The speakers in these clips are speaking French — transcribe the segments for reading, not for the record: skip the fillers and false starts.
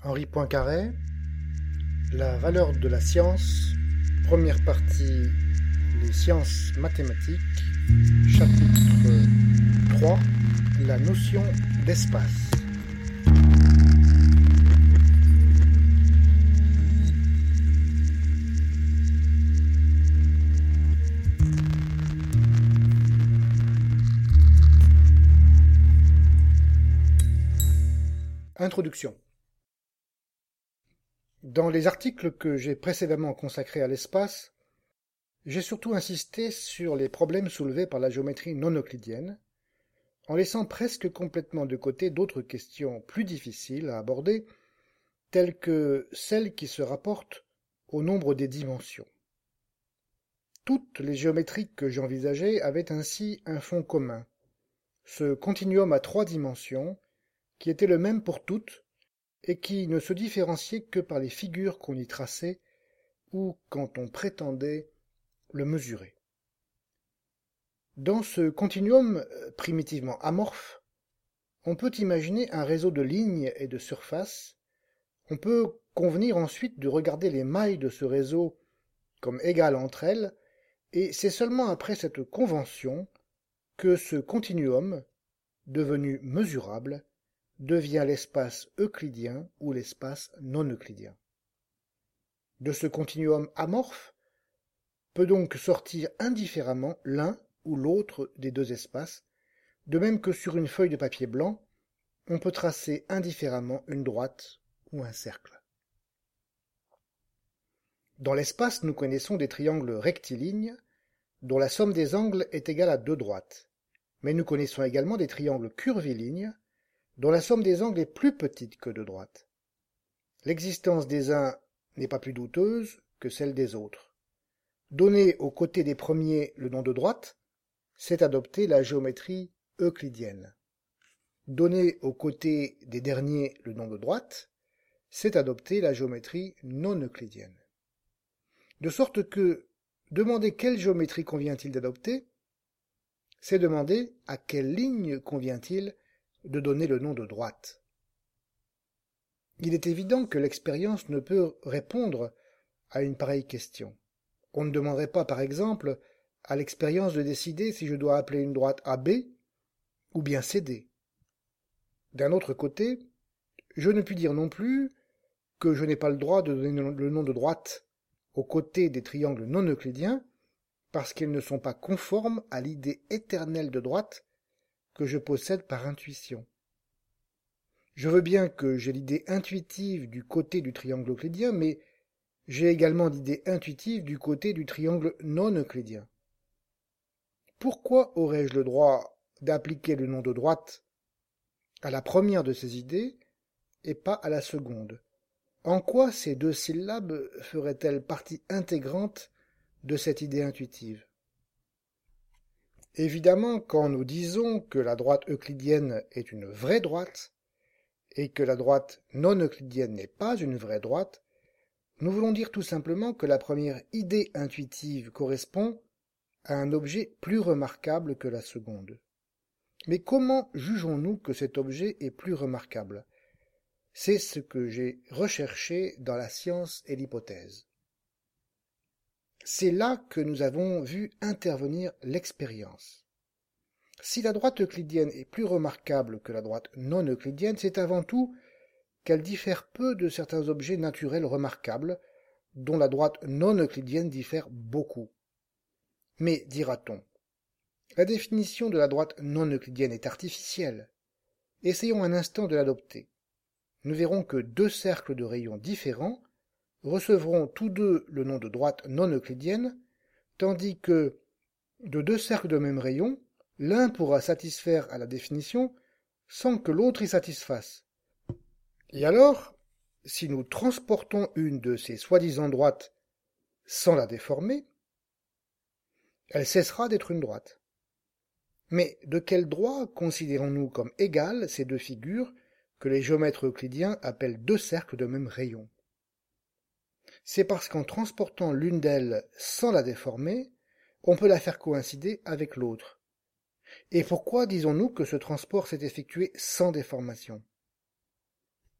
Henri Poincaré, La valeur de la science, première partie, les sciences mathématiques, chapitre 3, la notion d'espace. Introduction. Dans les articles que j'ai précédemment consacrés à l'espace, j'ai surtout insisté sur les problèmes soulevés par la géométrie non euclidienne, en laissant presque complètement de côté d'autres questions plus difficiles à aborder, telles que celles qui se rapportent au nombre des dimensions. Toutes les géométries que j'envisageais avaient ainsi un fond commun, ce continuum à 3 dimensions, qui était le même pour toutes, et qui ne se différenciait que par les figures qu'on y traçait ou quand on prétendait le mesurer. Dans ce continuum primitivement amorphe, on peut imaginer un réseau de lignes et de surfaces. On peut convenir ensuite de regarder les mailles de ce réseau comme égales entre elles, et c'est seulement après cette convention que ce continuum, devenu mesurable, devient l'espace euclidien ou l'espace non euclidien. De ce continuum amorphe peut donc sortir indifféremment l'un ou l'autre des deux espaces, de même que sur une feuille de papier blanc, on peut tracer indifféremment une droite ou un cercle. Dans l'espace, nous connaissons des triangles rectilignes dont la somme des angles est égale à 2 droites, mais nous connaissons également des triangles curvilignes dont la somme des angles est plus petite que 2 droites. L'existence des uns n'est pas plus douteuse que celle des autres. Donner aux côtés des premiers le nom de droite, c'est adopter la géométrie euclidienne. Donner aux côtés des derniers le nom de droite, c'est adopter la géométrie non euclidienne. De sorte que demander quelle géométrie convient-il d'adopter, c'est demander à quelle ligne convient-il de donner le nom de droite. Il est évident que l'expérience ne peut répondre à une pareille question. On ne demanderait pas, par exemple, à l'expérience de décider si je dois appeler une droite AB ou bien CD. D'un autre côté, je ne puis dire non plus que je n'ai pas le droit de donner le nom de droite aux côtés des triangles non euclidiens parce qu'ils ne sont pas conformes à l'idée éternelle de droite que je possède par intuition. Je veux bien que j'ai l'idée intuitive du côté du triangle euclidien, mais j'ai également l'idée intuitive du côté du triangle non euclidien. Pourquoi aurais-je le droit d'appliquer le nom de droite à la première de ces idées et pas à la seconde? En quoi ces 2 syllabes feraient-elles partie intégrante de cette idée intuitive? Évidemment, quand nous disons que la droite euclidienne est une vraie droite et que la droite non euclidienne n'est pas une vraie droite, nous voulons dire tout simplement que la première idée intuitive correspond à un objet plus remarquable que la seconde. Mais comment jugeons-nous que cet objet est plus remarquable? C'est ce que j'ai recherché dans la science et l'hypothèse. C'est là que nous avons vu intervenir l'expérience. Si la droite euclidienne est plus remarquable que la droite non euclidienne, c'est avant tout qu'elle diffère peu de certains objets naturels remarquables, dont la droite non euclidienne diffère beaucoup. Mais, dira-t-on, la définition de la droite non euclidienne est artificielle. Essayons un instant de l'adopter. Nous verrons que 2 cercles de rayons différents recevront tous deux le nom de droite non euclidienne, tandis que, de 2 cercles de même rayon, l'un pourra satisfaire à la définition sans que l'autre y satisfasse. Et alors, si nous transportons une de ces soi-disant droites sans la déformer, elle cessera d'être une droite. Mais de quel droit considérons-nous comme égales ces 2 figures que les géomètres euclidiens appellent 2 cercles de même rayon? C'est parce qu'en transportant l'une d'elles sans la déformer, on peut la faire coïncider avec l'autre. Et pourquoi disons-nous que ce transport s'est effectué sans déformation?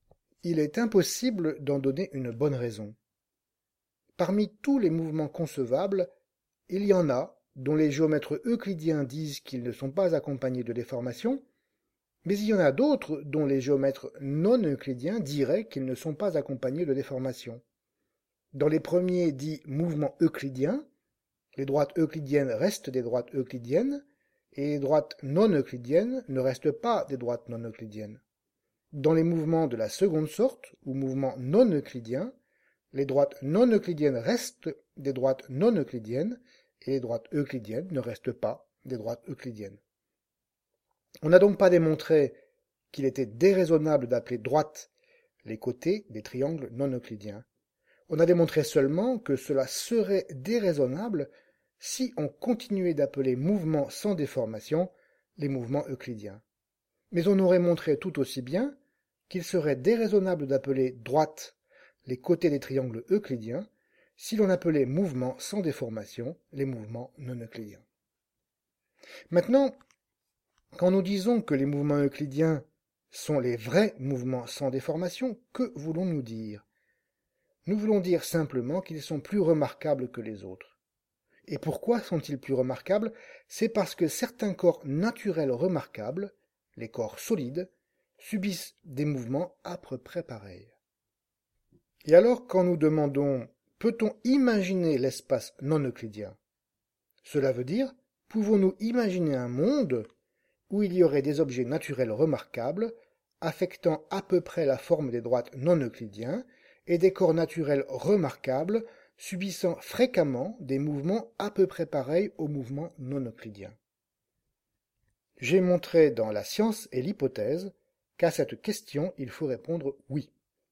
il est impossible d'en donner une bonne raison. Parmi tous les mouvements concevables, il y en a dont les géomètres euclidiens disent qu'ils ne sont pas accompagnés de déformation, mais il y en a d'autres dont les géomètres non euclidiens diraient qu'ils ne sont pas accompagnés de déformation. Dans les premiers dits mouvements euclidiens, les droites euclidiennes restent des droites euclidiennes, et les droites non euclidiennes ne restent pas des droites non euclidiennes. Dans les mouvements de la seconde sorte, ou mouvements non euclidiens, les droites non euclidiennes restent des droites non euclidiennes, et les droites euclidiennes ne restent pas des droites euclidiennes. On n'a donc pas démontré qu'il était déraisonnable d'appeler droite les côtés des triangles non euclidiens. On a démontré seulement que cela serait déraisonnable si on continuait d'appeler mouvements sans déformation les mouvements euclidiens. Mais on aurait montré tout aussi bien qu'il serait déraisonnable d'appeler droite les côtés des triangles euclidiens si l'on appelait mouvements sans déformation les mouvements non euclidiens. Maintenant, quand nous disons que les mouvements euclidiens sont les vrais mouvements sans déformation, que voulons-nous dire? Nous voulons dire simplement qu'ils sont plus remarquables que les autres. Et pourquoi sont-ils plus remarquables? C'est parce que certains corps naturels remarquables, les corps solides, subissent des mouvements à peu près pareils. Et alors, quand nous demandons « peut-on imaginer l'espace non euclidien ?» Cela veut dire « pouvons-nous imaginer un monde où il y aurait des objets naturels remarquables, affectant à peu près la forme des droites non euclidiens, et des corps naturels remarquables, subissant fréquemment des mouvements à peu près pareils aux mouvements non euclidiens. » J'ai montré dans La science et l'hypothèse qu'à cette question il faut répondre oui.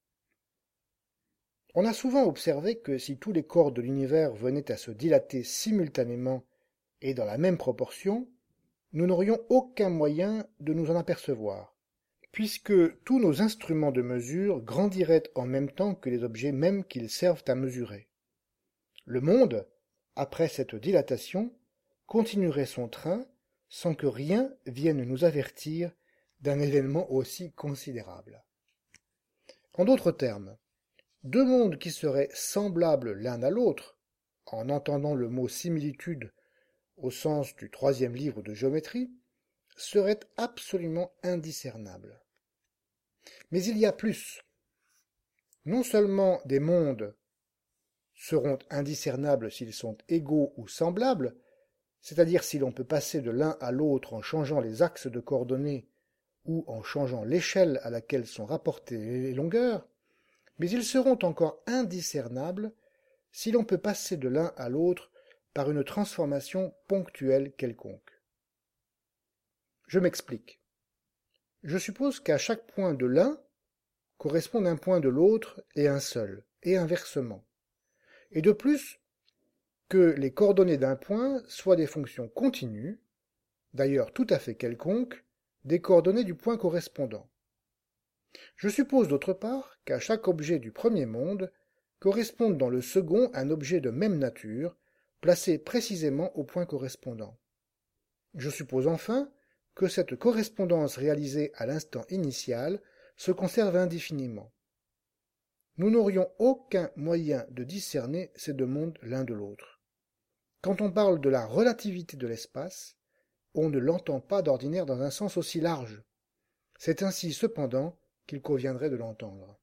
On a souvent observé que si tous les corps de l'univers venaient à se dilater simultanément et dans la même proportion, nous n'aurions aucun moyen de nous en apercevoir, puisque tous nos instruments de mesure grandiraient en même temps que les objets mêmes qu'ils servent à mesurer. Le monde, après cette dilatation, continuerait son train sans que rien vienne nous avertir d'un événement aussi considérable. En d'autres termes, deux mondes qui seraient semblables l'un à l'autre, en entendant le mot similitude au sens du 3e livre de géométrie, seraient absolument indiscernables. Mais il y a plus. Non seulement des mondes seront indiscernables s'ils sont égaux ou semblables, c'est-à-dire si l'on peut passer de l'un à l'autre en changeant les axes de coordonnées ou en changeant l'échelle à laquelle sont rapportées les longueurs, mais ils seront encore indiscernables si l'on peut passer de l'un à l'autre par une transformation ponctuelle quelconque. Je m'explique. Je suppose qu'à chaque point de l'un correspond un point de l'autre et un seul, et inversement. Et de plus, que les coordonnées d'un point soient des fonctions continues, d'ailleurs tout à fait quelconques, des coordonnées du point correspondant. Je suppose d'autre part qu'à chaque objet du premier monde corresponde dans le second un objet de même nature, placé précisément au point correspondant. Je suppose enfin que cette correspondance réalisée à l'instant initial se conserve indéfiniment. Nous n'aurions aucun moyen de discerner ces deux mondes l'un de l'autre. Quand on parle de la relativité de l'espace, on ne l'entend pas d'ordinaire dans un sens aussi large. C'est ainsi cependant qu'il conviendrait de l'entendre.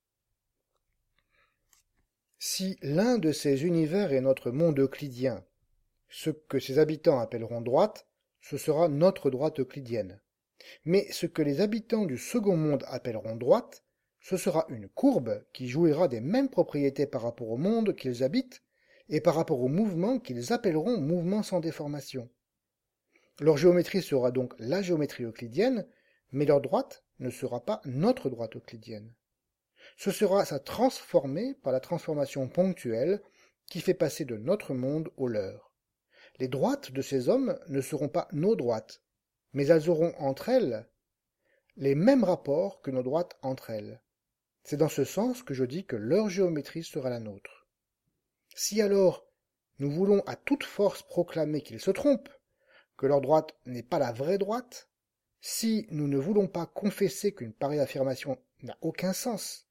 Si l'un de ces univers est notre monde euclidien, ce que ses habitants appelleront droite, ce sera notre droite euclidienne. Mais ce que les habitants du second monde appelleront droite, ce sera une courbe qui jouira des mêmes propriétés par rapport au monde qu'ils habitent et par rapport au mouvement qu'ils appelleront mouvement sans déformation. Leur géométrie sera donc la géométrie euclidienne, mais leur droite ne sera pas notre droite euclidienne. Ce sera sa transformée par la transformation ponctuelle qui fait passer de notre monde au leur. Les droites de ces hommes ne seront pas nos droites, mais elles auront entre elles les mêmes rapports que nos droites entre elles. C'est dans ce sens que je dis que leur géométrie sera la nôtre. Si alors nous voulons à toute force proclamer qu'ils se trompent, que leur droite n'est pas la vraie droite, si nous ne voulons pas confesser qu'une pareille affirmation n'a aucun sens,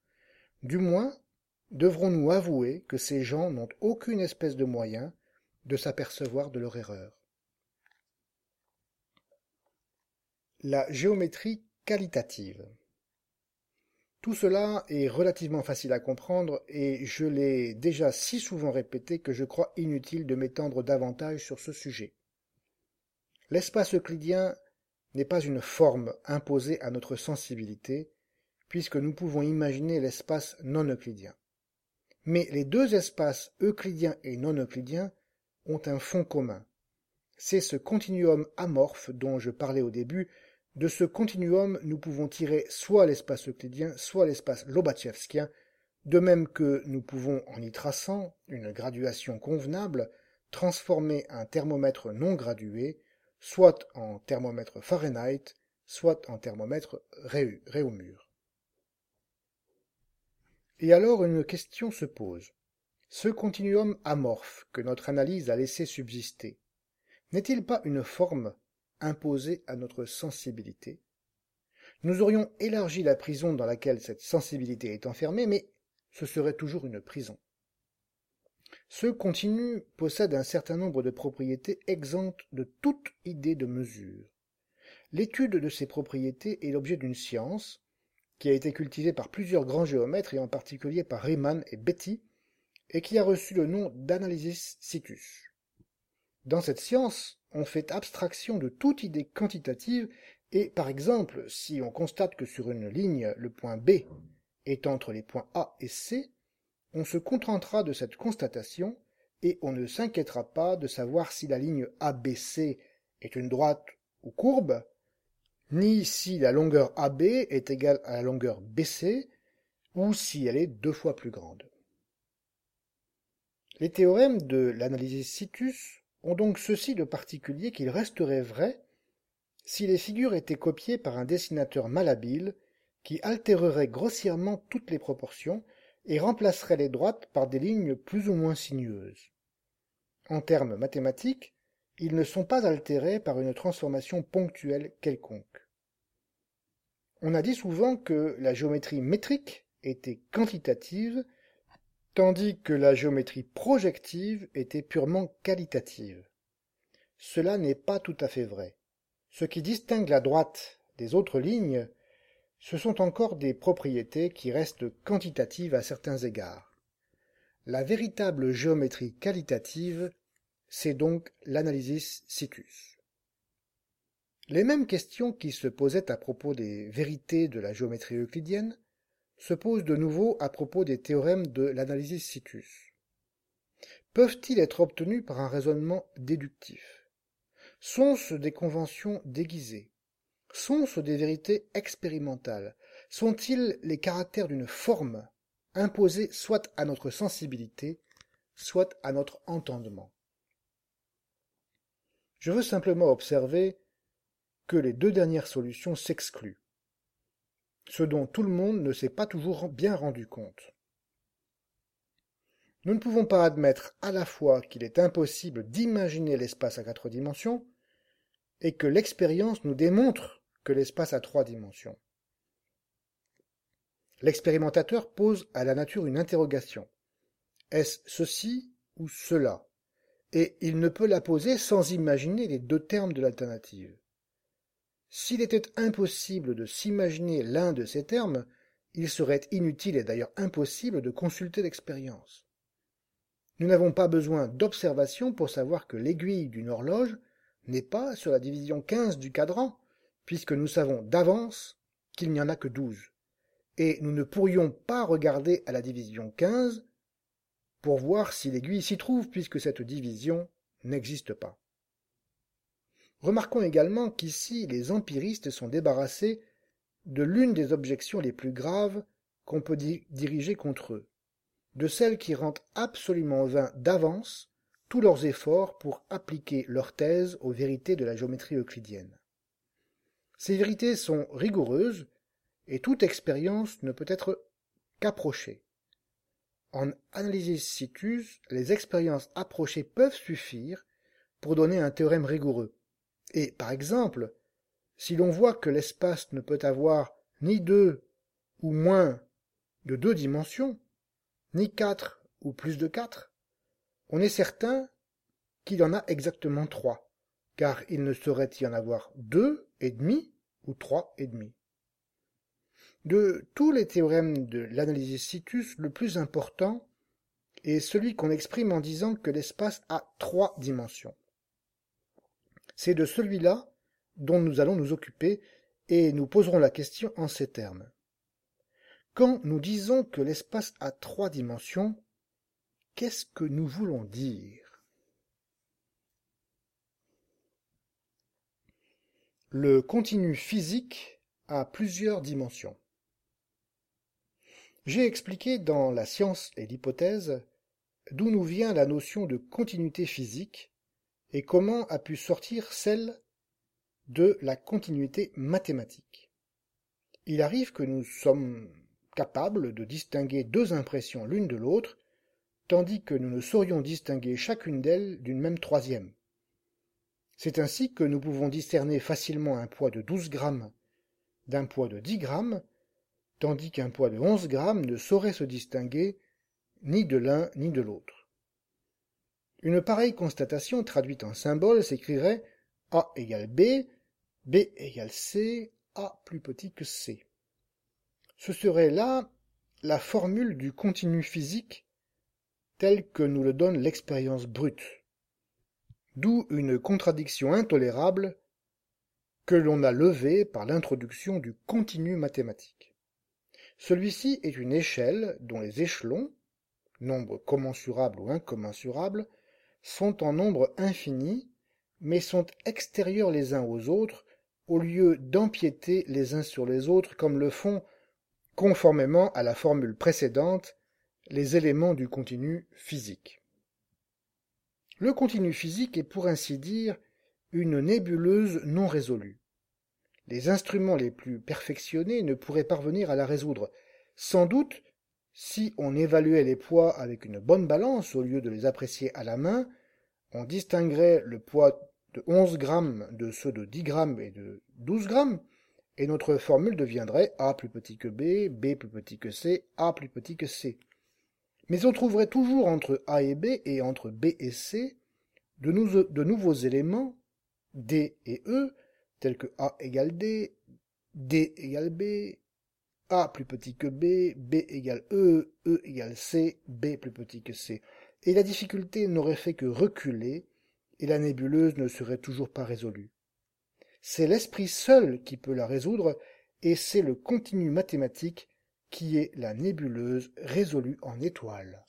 Du moins, devrons-nous avouer que ces gens n'ont aucune espèce de moyen de s'apercevoir de leur erreur. La géométrie qualitative. Tout cela est relativement facile à comprendre et je l'ai déjà si souvent répété que je crois inutile de m'étendre davantage sur ce sujet. L'espace euclidien n'est pas une forme imposée à notre sensibilité, puisque nous pouvons imaginer l'espace non euclidien. Mais les deux espaces euclidiens et non euclidiens ont un fond commun. C'est ce continuum amorphe dont je parlais au début. De ce continuum, nous pouvons tirer soit l'espace euclidien, soit l'espace lobachevskien, de même que nous pouvons, en y traçant une graduation convenable, transformer un thermomètre non gradué, soit en thermomètre Fahrenheit, soit en thermomètre Réaumur. Et alors une question se pose. Ce continuum amorphe que notre analyse a laissé subsister, n'est-il pas une forme imposée à notre sensibilité? Nous aurions élargi la prison dans laquelle cette sensibilité est enfermée, mais ce serait toujours une prison. Ce continu possède un certain nombre de propriétés exemptes de toute idée de mesure. L'étude de ces propriétés est l'objet d'une science qui a été cultivée par plusieurs grands géomètres et en particulier par Riemann et Betti, et qui a reçu le nom d'analysis situs. Dans cette science, on fait abstraction de toute idée quantitative et, par exemple, si on constate que sur une ligne, le point B est entre les points A et C, on se contentera de cette constatation et on ne s'inquiétera pas de savoir si la ligne ABC est une droite ou courbe, ni si la longueur AB est égale à la longueur BC, ou si elle est 2 fois plus grande. Les théorèmes de l'analysis situs ont donc ceci de particulier qu'ils resteraient vrais si les figures étaient copiées par un dessinateur malhabile qui altérerait grossièrement toutes les proportions et remplacerait les droites par des lignes plus ou moins sinueuses. En termes mathématiques, ils ne sont pas altérés par une transformation ponctuelle quelconque. On a dit souvent que la géométrie métrique était quantitative, tandis que la géométrie projective était purement qualitative. Cela n'est pas tout à fait vrai. Ce qui distingue la droite des autres lignes, ce sont encore des propriétés qui restent quantitatives à certains égards. La véritable géométrie qualitative, c'est donc l'analysis situs. Les mêmes questions qui se posaient à propos des vérités de la géométrie euclidienne se posent de nouveau à propos des théorèmes de l'analysis situs. Peuvent-ils être obtenus par un raisonnement déductif? Sont-ce des conventions déguisées? Sont-ce des vérités expérimentales? Sont-ils les caractères d'une forme imposée soit à notre sensibilité, soit à notre entendement? Je veux simplement observer que les deux dernières solutions s'excluent, ce dont tout le monde ne s'est pas toujours bien rendu compte. Nous ne pouvons pas admettre à la fois qu'il est impossible d'imaginer l'espace à 4 dimensions et que l'expérience nous démontre que l'espace a 3 dimensions. L'expérimentateur pose à la nature une interrogation. Est-ce ceci ou cela? Et il ne peut la poser sans imaginer les deux termes de l'alternative. S'il était impossible de s'imaginer l'un de ces termes, il serait inutile et d'ailleurs impossible de consulter l'expérience. Nous n'avons pas besoin d'observation pour savoir que l'aiguille d'une horloge n'est pas sur la division 15 du cadran, puisque nous savons d'avance qu'il n'y en a que 12. Et nous ne pourrions pas regarder à la division 15 pour voir si l'aiguille s'y trouve, puisque cette division n'existe pas. Remarquons également qu'ici les empiristes sont débarrassés de l'une des objections les plus graves qu'on peut diriger contre eux, de celle qui rend absolument vain d'avance tous leurs efforts pour appliquer leur thèse aux vérités de la géométrie euclidienne. Ces vérités sont rigoureuses et toute expérience ne peut être qu'approchée. En analysis situs, les expériences approchées peuvent suffire pour donner un théorème rigoureux. Et, par exemple, si l'on voit que l'espace ne peut avoir ni 2 ou moins de 2 dimensions, ni 4 ou plus de 4, on est certain qu'il y en a exactement 3, car il ne saurait y en avoir 2 et demi ou 3 et demi. De tous les théorèmes de l'analysis situs, le plus important est celui qu'on exprime en disant que l'espace a 3 dimensions. C'est de celui-là dont nous allons nous occuper et nous poserons la question en ces termes. Quand nous disons que l'espace a 3 dimensions, qu'est-ce que nous voulons dire? Le continu physique a plusieurs dimensions. J'ai expliqué dans La science et l'hypothèse d'où nous vient la notion de continuité physique et comment a pu sortir celle de la continuité mathématique. Il arrive que nous sommes capables de distinguer 2 impressions l'une de l'autre, tandis que nous ne saurions distinguer chacune d'elles d'une même troisième. C'est ainsi que nous pouvons discerner facilement un poids de 12 grammes d'un poids de 10 grammes, tandis qu'un poids de 11 grammes ne saurait se distinguer ni de l'un ni de l'autre. Une pareille constatation traduite en symboles s'écrirait A égale B, B égale C, A plus petit que C. Ce serait là la formule du continu physique tel que nous le donne l'expérience brute. D'où une contradiction intolérable que l'on a levée par l'introduction du continu mathématique. Celui-ci est une échelle dont les échelons, nombres commensurables ou incommensurables, sont en nombre infini, mais sont extérieurs les uns aux autres, au lieu d'empiéter les uns sur les autres comme le font, conformément à la formule précédente, les éléments du continu physique. Le continu physique est pour ainsi dire une nébuleuse non résolue. Les instruments les plus perfectionnés ne pourraient parvenir à la résoudre. Sans doute, si on évaluait les poids avec une bonne balance au lieu de les apprécier à la main, on distinguerait le poids de 11 grammes de ceux de 10 grammes et de 12 grammes, et notre formule deviendrait A plus petit que B, B plus petit que C, A plus petit que C. Mais on trouverait toujours entre A et B et entre B et C de nouveaux éléments, D et E, tels que A égale D, D égale B, A plus petit que B, B égale E, E égale C, B plus petit que C. Et la difficulté n'aurait fait que reculer, et la nébuleuse ne serait toujours pas résolue. C'est l'esprit seul qui peut la résoudre, et c'est le continu mathématique qui est la nébuleuse résolue en étoile.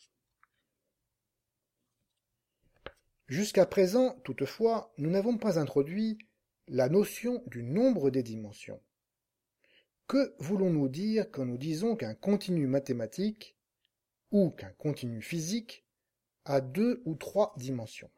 Jusqu'à présent, toutefois, nous n'avons pas introduit la notion du nombre des dimensions. Que voulons-nous dire quand nous disons qu'un continu mathématique, ou qu'un continu physique, a 2 ou 3 dimensions?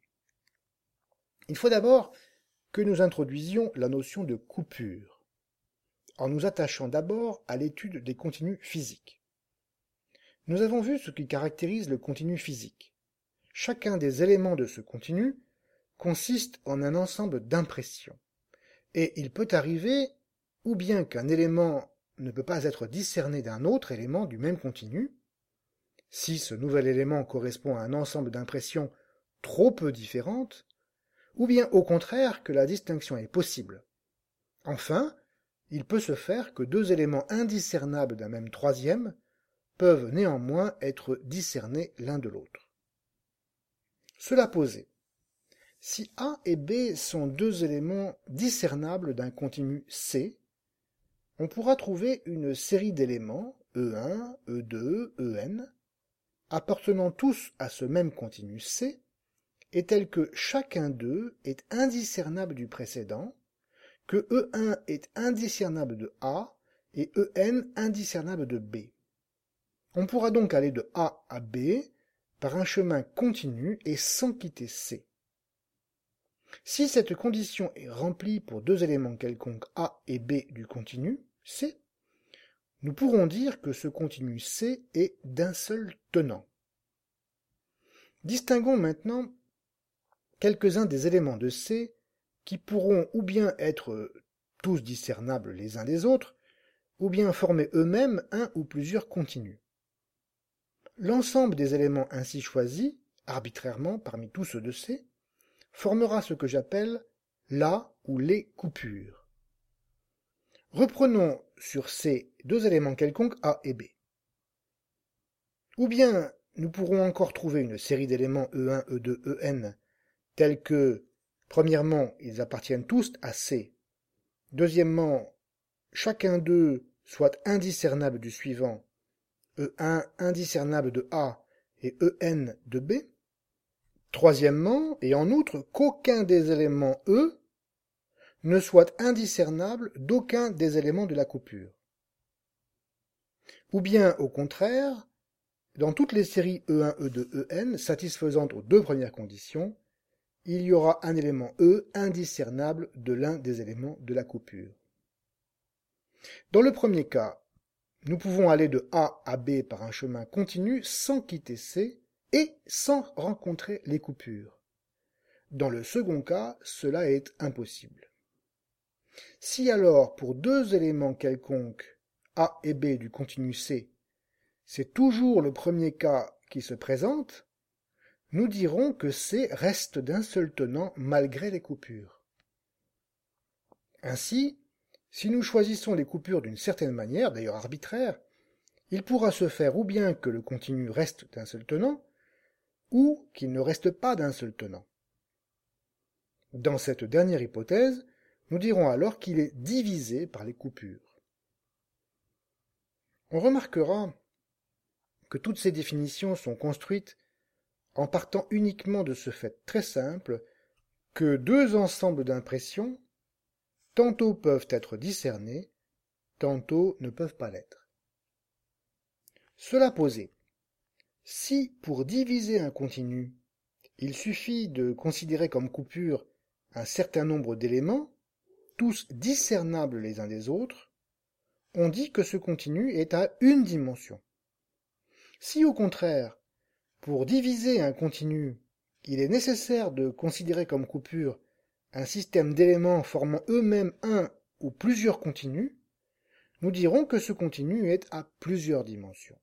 Il faut d'abord que nous introduisions la notion de coupure, en nous attachant d'abord à l'étude des continus physiques. Nous avons vu ce qui caractérise le continu physique. Chacun des éléments de ce continu consiste en un ensemble d'impressions, et il peut arriver ou bien qu'un élément ne peut pas être discerné d'un autre élément du même continu, si ce nouvel élément correspond à un ensemble d'impressions trop peu différentes, ou bien au contraire que la distinction est possible. Enfin, il peut se faire que 2 éléments indiscernables d'un même troisième peuvent néanmoins être discernés l'un de l'autre. Cela posé, si A et B sont 2 éléments discernables d'un continu C, on pourra trouver une série d'éléments, E1, E2, En, appartenant tous à ce même continu C, et tels que chacun d'eux est indiscernable du précédent, que E1 est indiscernable de A et En indiscernable de B. On pourra donc aller de A à B par un chemin continu et sans quitter C. Si cette condition est remplie pour 2 éléments quelconques A et B du continu C, nous pourrons dire que ce continu C est d'un seul tenant. Distinguons maintenant quelques-uns des éléments de C qui pourront ou bien être tous discernables les uns des autres, ou bien former eux-mêmes un ou plusieurs continus. L'ensemble des éléments ainsi choisis, arbitrairement parmi tous ceux de C, formera ce que j'appelle la ou les coupures. Reprenons sur C deux éléments quelconques A et B. Ou bien nous pourrons encore trouver une série d'éléments E1, E2, En, tels que, premièrement, ils appartiennent tous à C, deuxièmement, chacun d'eux soit indiscernable du suivant, E1 indiscernable de A et En de B, troisièmement, et en outre, qu'aucun des éléments E ne soit indiscernable d'aucun des éléments de la coupure. Ou bien, au contraire, dans toutes les séries E1, E2, En satisfaisantes aux deux premières conditions, il y aura un élément E indiscernable de l'un des éléments de la coupure. Dans le premier cas, nous pouvons aller de A à B par un chemin continu sans quitter C et sans rencontrer les coupures. Dans le second cas, cela est impossible. Si alors, pour deux éléments quelconques, A et B du continu C, c'est toujours le premier cas qui se présente, nous dirons que C reste d'un seul tenant malgré les coupures. Ainsi, si nous choisissons les coupures d'une certaine manière, d'ailleurs arbitraire, il pourra se faire ou bien que le continu reste d'un seul tenant, ou qu'il ne reste pas d'un seul tenant. Dans cette dernière hypothèse, nous dirons alors qu'il est divisé par les coupures. On remarquera que toutes ces définitions sont construites en partant uniquement de ce fait très simple que deux ensembles d'impressions tantôt peuvent être discernés, tantôt ne peuvent pas l'être. Cela posé, si pour diviser un continu, il suffit de considérer comme coupure un certain nombre d'éléments, tous discernables les uns des autres, on dit que ce continu est à une dimension. Si au contraire, pour diviser un continu, il est nécessaire de considérer comme coupure un système d'éléments formant eux-mêmes un ou plusieurs continus, nous dirons que ce continu est à plusieurs dimensions.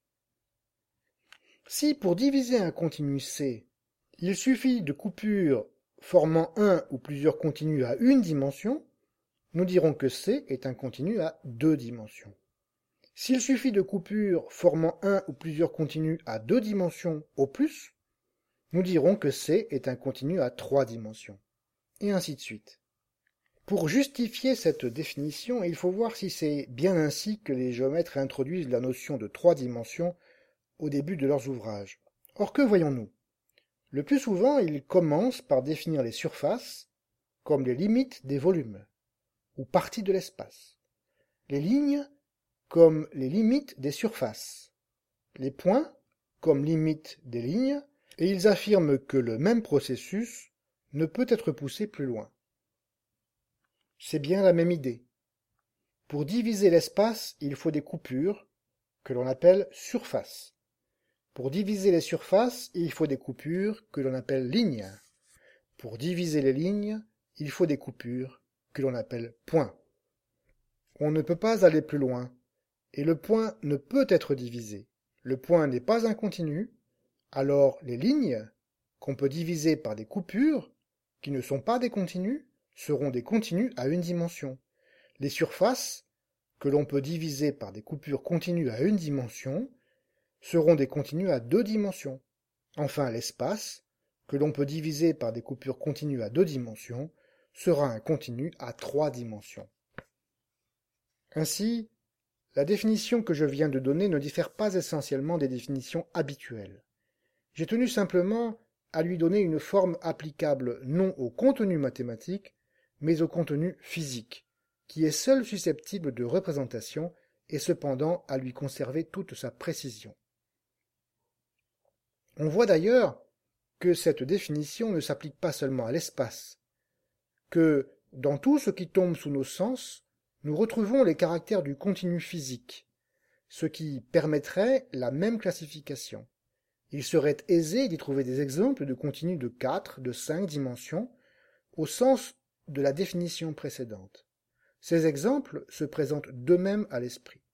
Si pour diviser un continu C, il suffit de coupures formant un ou plusieurs continus à une dimension, nous dirons que C est un continu à deux dimensions. S'il suffit de coupures formant un ou plusieurs continus à deux dimensions au plus, nous dirons que C est un continu à trois dimensions, et ainsi de suite. Pour justifier cette définition, il faut voir si c'est bien ainsi que les géomètres introduisent la notion de trois dimensions au début de leurs ouvrages. Or, que voyons-nous? Le plus souvent, ils commencent par définir les surfaces comme les limites des volumes, ou parties de l'espace, les lignes comme les limites des surfaces, les points comme limites des lignes, et ils affirment que le même processus ne peut être poussé plus loin. C'est bien la même idée. Pour diviser l'espace, il faut des coupures, que l'on appelle surfaces. Pour diviser les surfaces, il faut des coupures, que l'on appelle lignes. Pour diviser les lignes, il faut des coupures, que l'on appelle points. On ne peut pas aller plus loin, et le point ne peut être divisé. Le point n'est pas un continu, alors les lignes, qu'on peut diviser par des coupures, qui ne sont pas des continus, seront des continus à une dimension. Les surfaces, que l'on peut diviser par des coupures continues à une dimension, seront des continus à deux dimensions. Enfin, l'espace, que l'on peut diviser par des coupures continues à deux dimensions, sera un continu à trois dimensions. Ainsi, la définition que je viens de donner ne diffère pas essentiellement des définitions habituelles. J'ai tenu simplement à lui donner une forme applicable non au contenu mathématique, mais au contenu physique, qui est seul susceptible de représentation et cependant à lui conserver toute sa précision. On voit d'ailleurs que cette définition ne s'applique pas seulement à l'espace, que, dans tout ce qui tombe sous nos sens, nous retrouvons les caractères du continu physique, ce qui permettrait la même classification. Il serait aisé d'y trouver des exemples de continus de 4, de 5 dimensions, au sens de la définition précédente. Ces exemples se présentent d'eux-mêmes à l'esprit.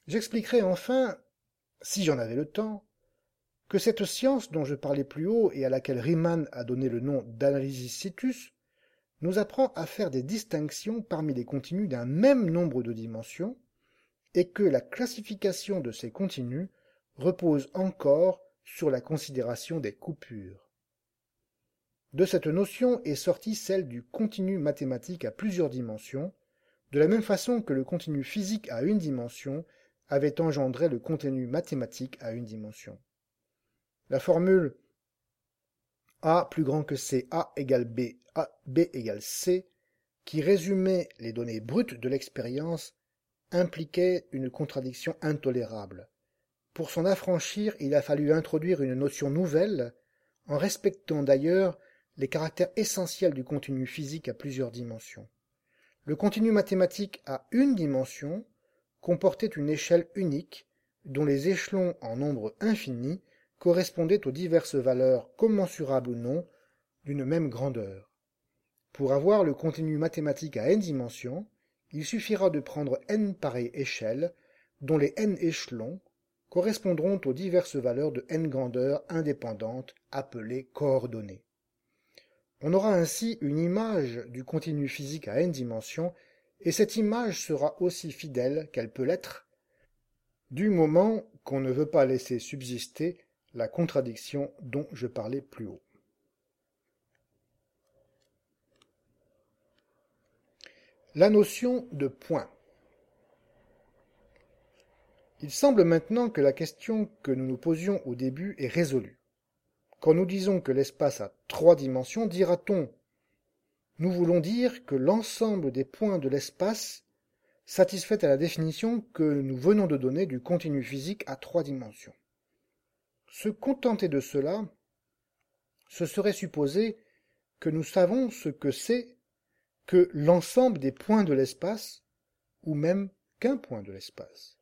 J'expliquerai enfin, si j'en avais le temps, que cette science dont je parlais plus haut et à laquelle Riemann a donné le nom d'analysis situs nous apprend à faire des distinctions parmi les continus d'un même nombre de dimensions et que la classification de ces continus repose encore sur la considération des coupures. De cette notion est sortie celle du continu mathématique à plusieurs dimensions, de la même façon que le continu physique à une dimension avait engendré le continu mathématique à une dimension. La formule A plus grand que C, A égale B, B égale C, qui résumait les données brutes de l'expérience, impliquait une contradiction intolérable. Pour s'en affranchir, il a fallu introduire une notion nouvelle, en respectant d'ailleurs les caractères essentiels du continu physique à plusieurs dimensions. Le continu mathématique à une dimension comportait une échelle unique, dont les échelons en nombre infini correspondaient aux diverses valeurs, commensurables ou non, d'une même grandeur. Pour avoir le continu mathématique à n dimensions, il suffira de prendre n pareilles échelles, dont les n échelons correspondront aux diverses valeurs de n grandeurs indépendantes appelées coordonnées. On aura ainsi une image du continu physique à n dimensions, et cette image sera aussi fidèle qu'elle peut l'être, du moment qu'on ne veut pas laisser subsister la contradiction dont je parlais plus haut. La notion de point. Il semble maintenant que la question que nous nous posions au début est résolue. Quand nous disons que l'espace a 3 dimensions, dira-t-on: nous voulons dire que l'ensemble des points de l'espace satisfait à la définition que nous venons de donner du continu physique à 3 dimensions. Se contenter de cela, ce serait supposer que nous savons ce que c'est que l'ensemble des points de l'espace, ou même qu'un point de l'espace.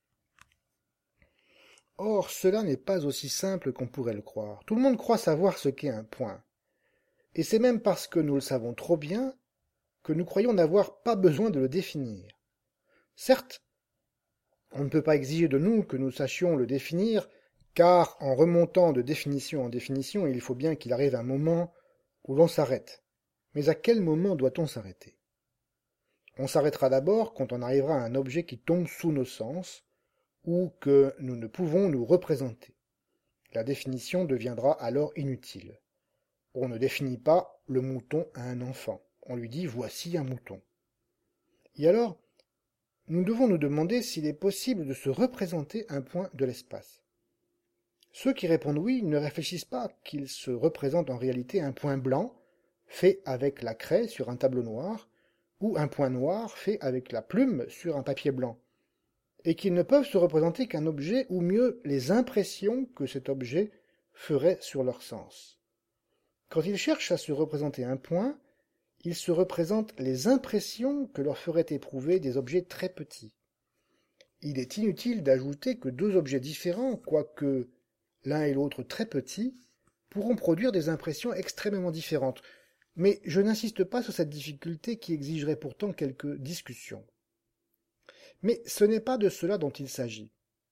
Or, cela n'est pas aussi simple qu'on pourrait le croire. Tout le monde croit savoir ce qu'est un point. Et c'est même parce que nous le savons trop bien que nous croyons n'avoir pas besoin de le définir. Certes, on ne peut pas exiger de nous que nous sachions le définir, car en remontant de définition en définition, il faut bien qu'il arrive un moment où l'on s'arrête. Mais à quel moment doit-on s'arrêter? On s'arrêtera d'abord quand on arrivera à un objet qui tombe sous nos sens, ou que nous ne pouvons nous représenter. La définition deviendra alors inutile. On ne définit pas le mouton à un enfant. On lui dit « voici un mouton ». Et alors, nous devons nous demander s'il est possible de se représenter un point de l'espace. Ceux qui répondent oui ne réfléchissent pas qu'il se représente en réalité un point blanc, fait avec la craie sur un tableau noir, ou un point noir fait avec la plume sur un papier blanc, et qu'ils ne peuvent se représenter qu'un objet, ou mieux les impressions que cet objet ferait sur leur sens. Quand ils cherchent à se représenter un point, ils se représentent les impressions que leur feraient éprouver des objets très petits. Il est inutile d'ajouter que 2 objets différents, quoique l'un et l'autre très petits, pourront produire des impressions extrêmement différentes. Mais je n'insiste pas sur cette difficulté qui exigerait pourtant quelques discussions. Mais ce n'est pas de cela dont il s'agit.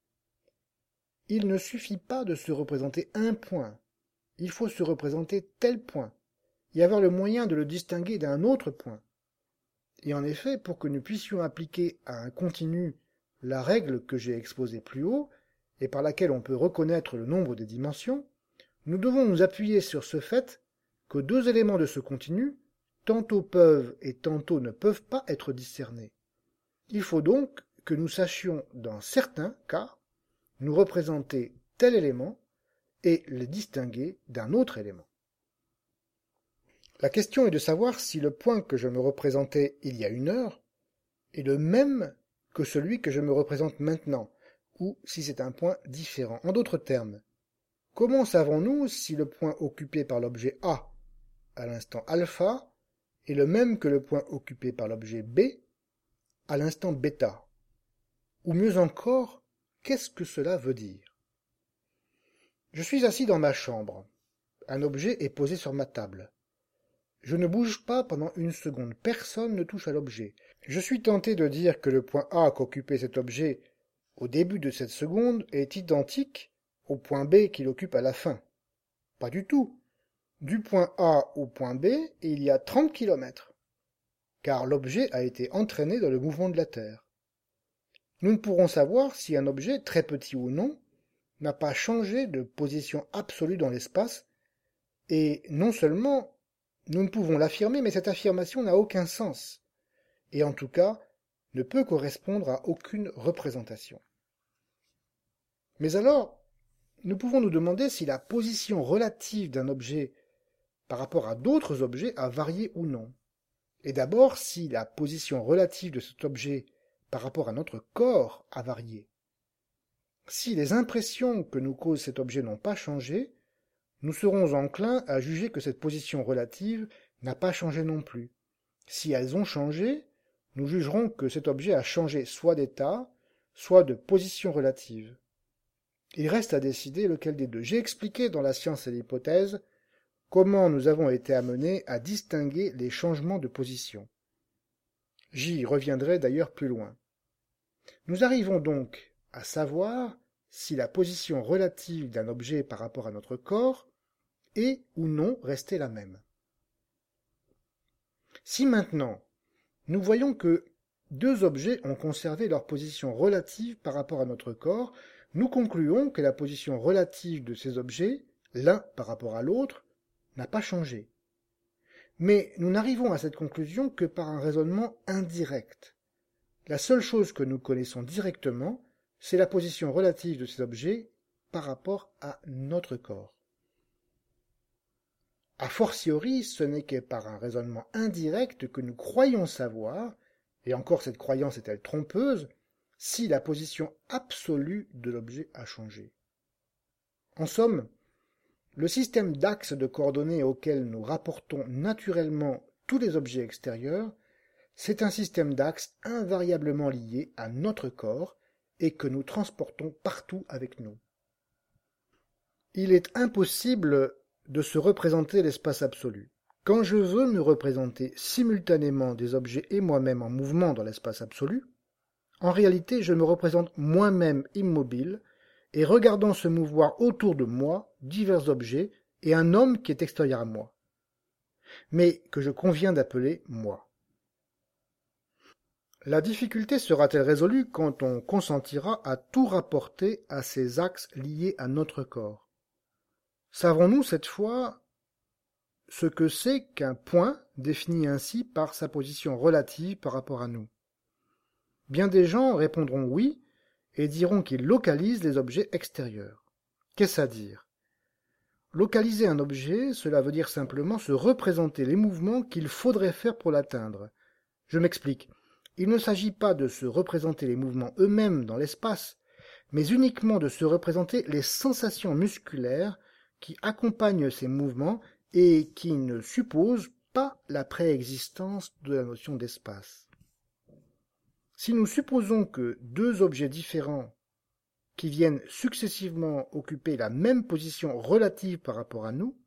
Il ne suffit pas de se représenter un point. Il faut se représenter tel point, et avoir le moyen de le distinguer d'un autre point. Et en effet, pour que nous puissions appliquer à un continu la règle que j'ai exposée plus haut, et par laquelle on peut reconnaître le nombre des dimensions, nous devons nous appuyer sur ce fait que 2 éléments de ce continu, tantôt peuvent et tantôt ne peuvent pas être discernés. Il faut donc que nous sachions, dans certains cas, nous représenter tel élément et le distinguer d'un autre élément. La question est de savoir si le point que je me représentais il y a 1 heure est le même que celui que je me représente maintenant, ou si c'est un point différent. En d'autres termes, comment savons-nous si le point occupé par l'objet A à l'instant alpha est le même que le point occupé par l'objet B à l'instant bêta? Ou mieux encore, qu'est-ce que cela veut dire? Je suis assis dans ma chambre. Un objet est posé sur ma table. Je ne bouge pas pendant 1 seconde. Personne ne touche à l'objet. Je suis tenté de dire que le point A qu'occupait cet objet au début de cette seconde est identique au point B qu'il occupe à la fin. Pas du tout. Du point A au point B, il y a 30 km, car l'objet a été entraîné dans le mouvement de la Terre. Nous ne pourrons savoir si un objet, très petit ou non, n'a pas changé de position absolue dans l'espace, et non seulement nous ne pouvons l'affirmer, mais cette affirmation n'a aucun sens, et en tout cas ne peut correspondre à aucune représentation. Mais alors, nous pouvons nous demander si la position relative d'un objet par rapport à d'autres objets a varié ou non. Et d'abord, si la position relative de cet objet par rapport à notre corps a varié. Si les impressions que nous cause cet objet n'ont pas changé, nous serons enclins à juger que cette position relative n'a pas changé non plus. Si elles ont changé, nous jugerons que cet objet a changé soit d'état, soit de position relative. Il reste à décider lequel des deux. J'ai expliqué dans La science et l'hypothèse comment nous avons été amenés à distinguer les changements de position. J'y reviendrai d'ailleurs plus loin. Nous arrivons donc à savoir si la position relative d'un objet par rapport à notre corps est ou non restée la même. Si maintenant, nous voyons que deux objets ont conservé leur position relative par rapport à notre corps, nous concluons que la position relative de ces objets, l'un par rapport à l'autre, n'a pas changé. Mais nous n'arrivons à cette conclusion que par un raisonnement indirect. La seule chose que nous connaissons directement, c'est la position relative de ces objets par rapport à notre corps. A fortiori, ce n'est que par un raisonnement indirect que nous croyons savoir, et encore cette croyance est-elle trompeuse, si la position absolue de l'objet a changé. En somme, le système d'axes de coordonnées auquel nous rapportons naturellement tous les objets extérieurs, c'est un système d'axes invariablement lié à notre corps et que nous transportons partout avec nous. Il est impossible de se représenter l'espace absolu. Quand je veux me représenter simultanément des objets et moi-même en mouvement dans l'espace absolu, en réalité je me représente moi-même immobile et regardant se mouvoir autour de moi divers objets et un homme qui est extérieur à moi, mais que je conviens d'appeler moi. La difficulté sera-t-elle résolue quand on consentira à tout rapporter à ces axes liés à notre corps? Savons-nous cette fois ce que c'est qu'un point défini ainsi par sa position relative par rapport à nous? Bien des gens répondront oui et diront qu'ils localisent les objets extérieurs. Qu'est-ce à dire? Localiser un objet, cela veut dire simplement se représenter les mouvements qu'il faudrait faire pour l'atteindre. Je m'explique. Il ne s'agit pas de se représenter les mouvements eux-mêmes dans l'espace, mais uniquement de se représenter les sensations musculaires qui accompagnent ces mouvements et qui ne supposent pas la préexistence de la notion d'espace. Si nous supposons que deux objets différents qui viennent successivement occuper la même position relative par rapport à nous,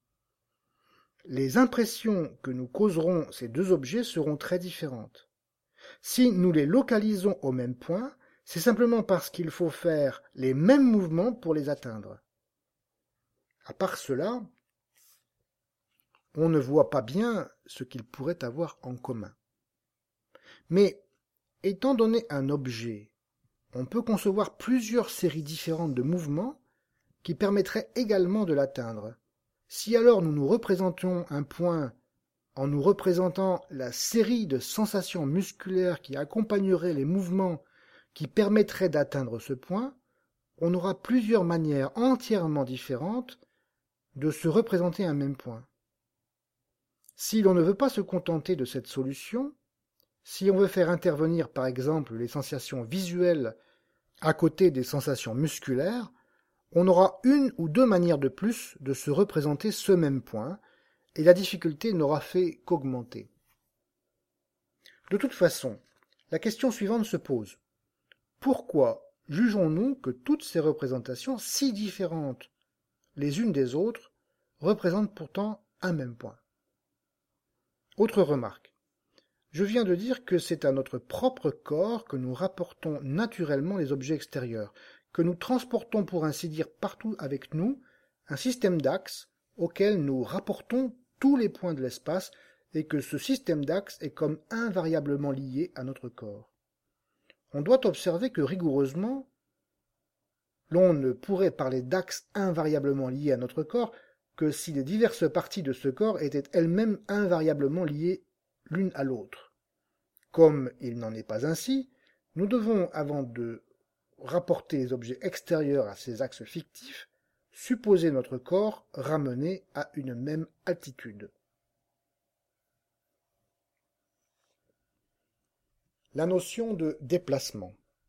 les impressions que nous causeront ces deux objets seront très différentes. Si nous les localisons au même point, c'est simplement parce qu'il faut faire les mêmes mouvements pour les atteindre. À part cela, on ne voit pas bien ce qu'ils pourraient avoir en commun. Mais, étant donné un objet, on peut concevoir plusieurs séries différentes de mouvements qui permettraient également de l'atteindre. Si alors nous nous représentions un point en nous représentant la série de sensations musculaires qui accompagneraient les mouvements qui permettraient d'atteindre ce point, on aura plusieurs manières entièrement différentes de se représenter un même point. Si l'on ne veut pas se contenter de cette solution, si on veut faire intervenir par exemple les sensations visuelles à côté des sensations musculaires, on aura une ou deux manières de plus de se représenter ce même point, et la difficulté n'aura fait qu'augmenter. De toute façon, la question suivante se pose. Pourquoi jugeons-nous que toutes ces représentations si différentes les unes des autres représentent pourtant un même point? Autre remarque. Je viens de dire que c'est à notre propre corps que nous rapportons naturellement les objets extérieurs, que nous transportons pour ainsi dire partout avec nous un système d'axes auquel nous rapportons tous les points de l'espace et que ce système d'axes est comme invariablement lié à notre corps. On doit observer que rigoureusement, l'on ne pourrait parler d'axes invariablement liés à notre corps que si les diverses parties de ce corps étaient elles-mêmes invariablement liées l'une à l'autre. Comme il n'en est pas ainsi, nous devons, avant de rapporter les objets extérieurs à ces axes fictifs, supposer notre corps ramené à une même altitude. La notion de déplacement.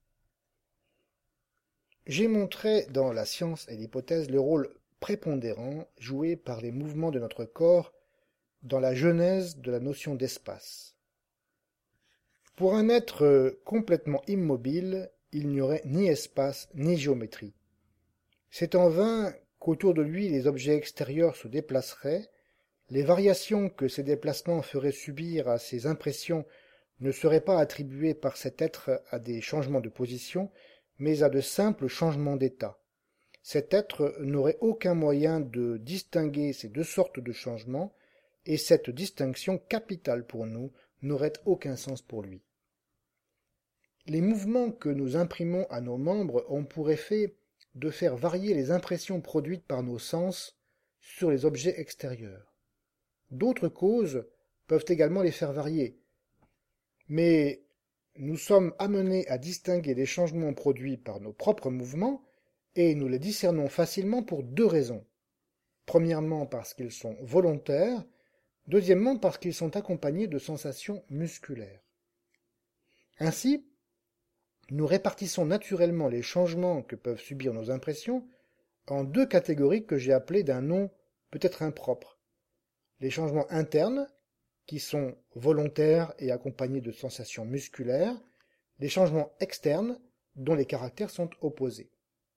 J'ai montré dans la science et l'hypothèse le rôle prépondérant joué par les mouvements de notre corps dans la genèse de la notion d'espace. Pour un être complètement immobile, il n'y aurait ni espace ni géométrie. C'est en vain qu'autour de lui les objets extérieurs se déplaceraient, les variations que ces déplacements feraient subir à ses impressions ne seraient pas attribuées par cet être à des changements de position, mais à de simples changements d'état. Cet être n'aurait aucun moyen de distinguer ces deux sortes de changements, et cette distinction capitale pour nous n'aurait aucun sens pour lui. Les mouvements que nous imprimons à nos membres ont pour effet de faire varier les impressions produites par nos sens sur les objets extérieurs. D'autres causes peuvent également les faire varier, mais nous sommes amenés à distinguer les changements produits par nos propres mouvements et nous les discernons facilement pour deux raisons. Premièrement parce qu'ils sont volontaires, deuxièmement parce qu'ils sont accompagnés de sensations musculaires. Ainsi, nous répartissons naturellement les changements que peuvent subir nos impressions en deux catégories que j'ai appelées d'un nom peut-être impropre. Les changements internes, qui sont volontaires et accompagnés de sensations musculaires, les changements externes, dont les caractères sont opposés.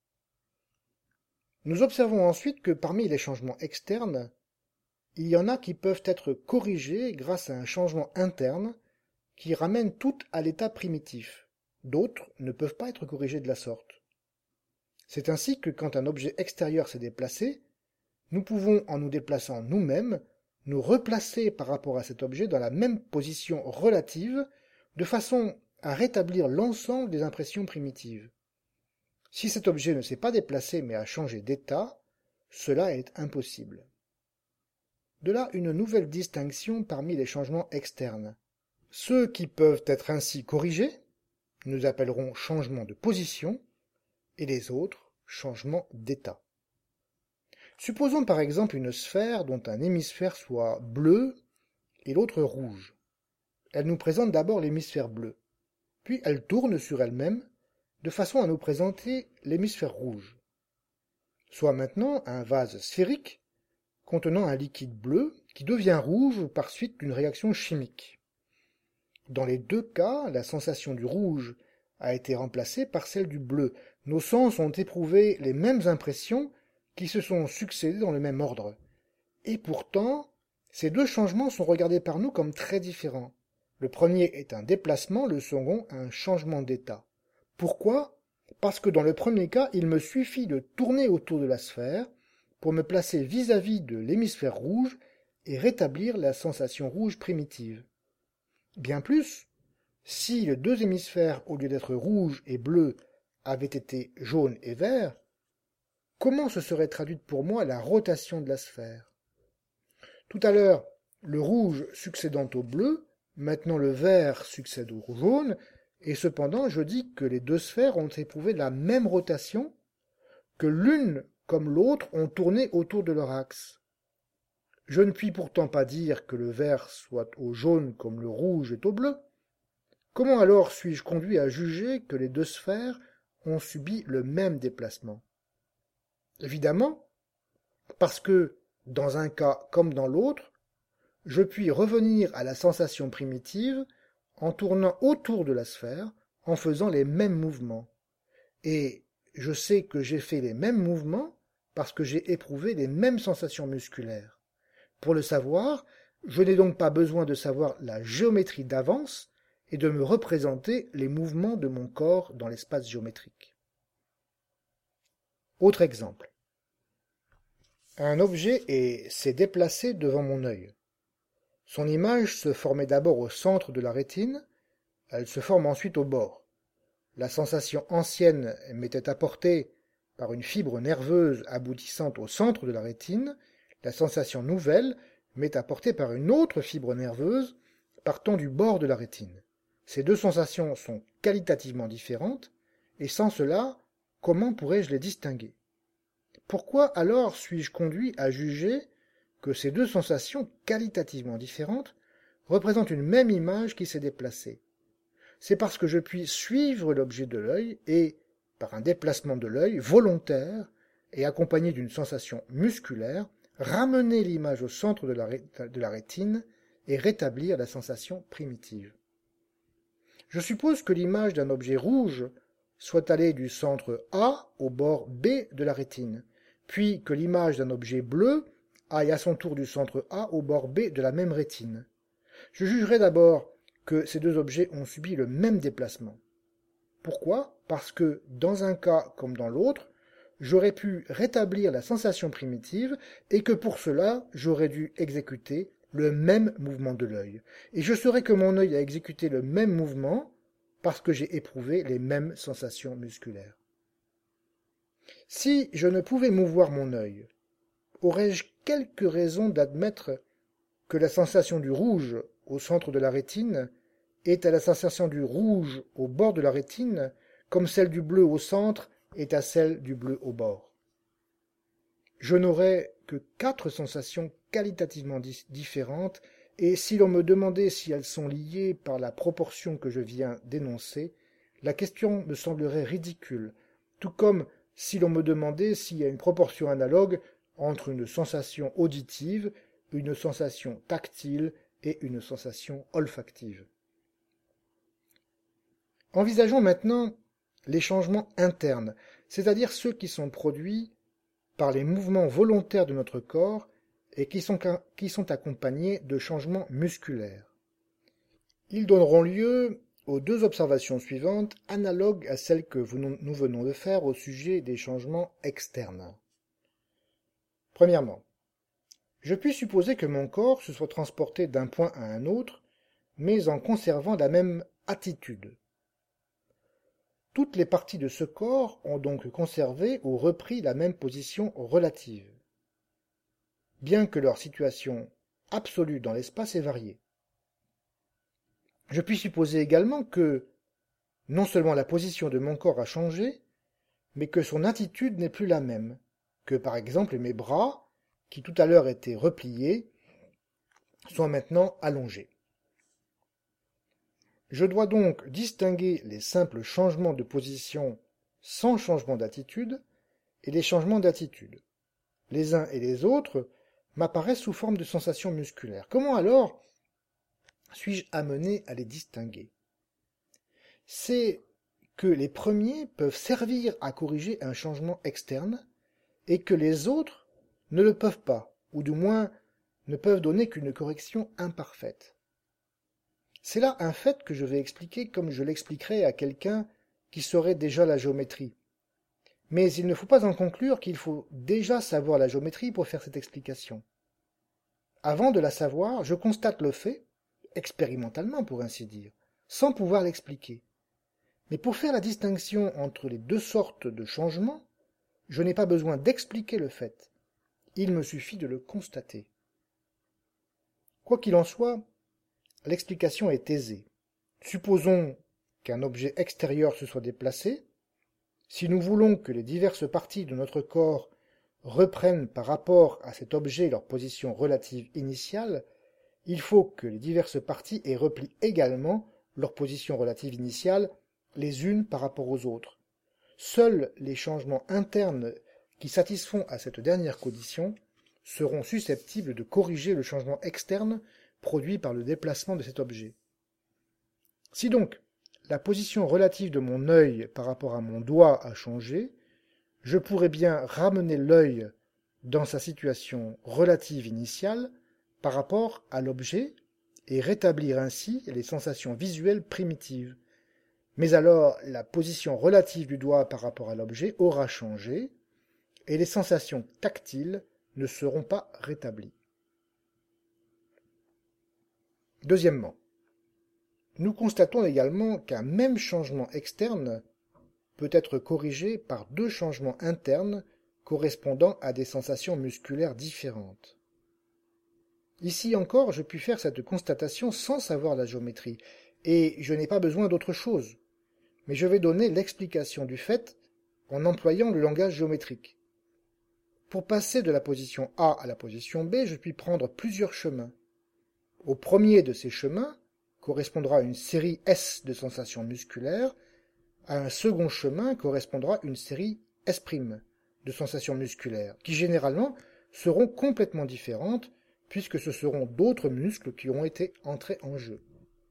Nous observons ensuite que parmi les changements externes, il y en a qui peuvent être corrigés grâce à un changement interne qui ramène tout à l'état primitif. D'autres ne peuvent pas être corrigés de la sorte. C'est ainsi que quand un objet extérieur s'est déplacé, nous pouvons, en nous déplaçant nous-mêmes, nous replacer par rapport à cet objet dans la même position relative, de façon à rétablir l'ensemble des impressions primitives. Si cet objet ne s'est pas déplacé mais a changé d'état, cela est impossible. De là une nouvelle distinction parmi les changements externes. Ceux qui peuvent être ainsi corrigés, nous appellerons changement de position, et les autres, changement d'état. Supposons par exemple une sphère dont un hémisphère soit bleu et l'autre rouge. Elle nous présente d'abord l'hémisphère bleu, puis elle tourne sur elle-même de façon à nous présenter l'hémisphère rouge. Soit maintenant un vase sphérique contenant un liquide bleu qui devient rouge par suite d'une réaction chimique. Dans les deux cas, la sensation du rouge a été remplacée par celle du bleu. Nos sens ont éprouvé les mêmes impressions qui se sont succédés dans le même ordre. Et pourtant, ces deux changements sont regardés par nous comme très différents. Le premier est un déplacement, le second un changement d'état. Pourquoi ? Parce que dans le premier cas, il me suffit de tourner autour de la sphère pour me placer vis-à-vis de l'hémisphère rouge et rétablir la sensation rouge primitive. Bien plus, si les deux hémisphères, au lieu d'être rouge et bleu, avaient été jaune et vert, comment se serait traduite pour moi la rotation de la sphère ? Tout à l'heure, le rouge succédant au bleu, maintenant le vert succède au jaune, et cependant je dis que les deux sphères ont éprouvé la même rotation, que l'une comme l'autre ont tourné autour de leur axe. Je ne puis pourtant pas dire que le vert soit au jaune comme le rouge est au bleu. Comment alors suis-je conduit à juger que les deux sphères ont subi le même déplacement ? Évidemment, parce que, dans un cas comme dans l'autre, je puis revenir à la sensation primitive en tournant autour de la sphère, en faisant les mêmes mouvements. Et je sais que j'ai fait les mêmes mouvements parce que j'ai éprouvé les mêmes sensations musculaires. Pour le savoir, Je n'ai donc pas besoin de savoir la géométrie d'avance et de me représenter les mouvements de mon corps dans l'espace géométrique. Autre exemple. Un objet s'est déplacé devant mon œil. Son image se formait d'abord au centre de la rétine, elle se forme ensuite au bord. La sensation ancienne m'était apportée par une fibre nerveuse aboutissant au centre de la rétine, la sensation nouvelle m'est apportée par une autre fibre nerveuse partant du bord de la rétine. Ces deux sensations sont qualitativement différentes, et sans cela, comment pourrais-je les distinguer? Pourquoi alors suis-je conduit à juger que ces deux sensations qualitativement différentes représentent une même image qui s'est déplacée? C'est parce que je puis suivre l'objet de l'œil et, par un déplacement de l'œil volontaire et accompagné d'une sensation musculaire, ramener l'image au centre de la rétine et rétablir la sensation primitive. Je suppose que l'image d'un objet rouge soit allée du centre A au bord B de la rétine, puis que l'image d'un objet bleu aille à son tour du centre A au bord B de la même rétine. Je jugerai d'abord que ces deux objets ont subi le même déplacement. Pourquoi? Parce que, dans un cas comme dans l'autre, j'aurais pu rétablir la sensation primitive et que pour cela, j'aurais dû exécuter le même mouvement de l'œil. Et je saurais que mon œil a exécuté le même mouvement parce que j'ai éprouvé les mêmes sensations musculaires. Si je ne pouvais mouvoir mon œil, aurais-je quelque raison d'admettre que la sensation du rouge au centre de la rétine est à la sensation du rouge au bord de la rétine, comme celle du bleu au centre est à celle du bleu au bord? Je n'aurais que 4 sensations qualitativement différentes, et si l'on me demandait si elles sont liées par la proportion que je viens d'énoncer, la question me semblerait ridicule, tout comme si l'on me demandait s'il y a une proportion analogue entre une sensation auditive, une sensation tactile et une sensation olfactive. Envisageons maintenant les changements internes, c'est-à-dire ceux qui sont produits par les mouvements volontaires de notre corps et qui sont accompagnés de changements musculaires. Ils donneront lieu aux deux observations suivantes, analogues à celles que nous venons de faire au sujet des changements externes. Premièrement, je puis supposer que mon corps se soit transporté d'un point à un autre, mais en conservant la même attitude. Toutes les parties de ce corps ont donc conservé ou repris la même position relative, bien que leur situation absolue dans l'espace ait varié. Je puis supposer également que, non seulement la position de mon corps a changé, mais que son attitude n'est plus la même, que par exemple mes bras, qui tout à l'heure étaient repliés, sont maintenant allongés. Je dois donc distinguer les simples changements de position sans changement d'attitude et les changements d'attitude. Les uns et les autres m'apparaissent sous forme de sensations musculaires. Comment alors suis-je amené à les distinguer? C'est que les premiers peuvent servir à corriger un changement externe et que les autres ne le peuvent pas, ou du moins ne peuvent donner qu'une correction imparfaite. C'est là un fait que je vais expliquer comme je l'expliquerais à quelqu'un qui saurait déjà la géométrie. Mais il ne faut pas en conclure qu'il faut déjà savoir la géométrie pour faire cette explication. Avant de la savoir, je constate le fait, expérimentalement pour ainsi dire, sans pouvoir l'expliquer. Mais pour faire la distinction entre les deux sortes de changements, je n'ai pas besoin d'expliquer le fait. Il me suffit de le constater. Quoi qu'il en soit, l'explication est aisée. Supposons qu'un objet extérieur se soit déplacé. Si nous voulons que les diverses parties de notre corps reprennent par rapport à cet objet leur position relative initiale, il faut que les diverses parties aient repris également leur position relative initiale les unes par rapport aux autres. Seuls les changements internes qui satisfont à cette dernière condition seront susceptibles de corriger le changement externe produit par le déplacement de cet objet. Si donc la position relative de mon œil par rapport à mon doigt a changé, je pourrais bien ramener l'œil dans sa situation relative initiale par rapport à l'objet et rétablir ainsi les sensations visuelles primitives. Mais alors, la position relative du doigt par rapport à l'objet aura changé et les sensations tactiles ne seront pas rétablies. Deuxièmement, nous constatons également qu'un même changement externe peut être corrigé par deux changements internes correspondant à des sensations musculaires différentes. Ici encore, je puis faire cette constatation sans savoir la géométrie, et je n'ai pas besoin d'autre chose, mais je vais donner l'explication du fait en employant le langage géométrique. Pour passer de la position A à la position B, je puis prendre plusieurs chemins. Au premier de ces chemins correspondra une série S de sensations musculaires, à un second chemin correspondra une série S' de sensations musculaires, qui généralement seront complètement différentes, puisque ce seront d'autres muscles qui ont été entrés en jeu.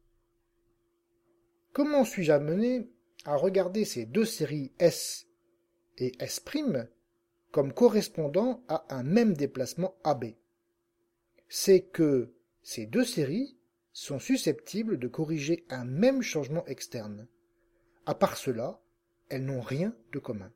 Comment suis-je amené à regarder ces deux séries S et S' comme correspondant à un même déplacement AB? C'est que ces deux séries sont susceptibles de corriger un même changement externe. À part cela, elles n'ont rien de commun.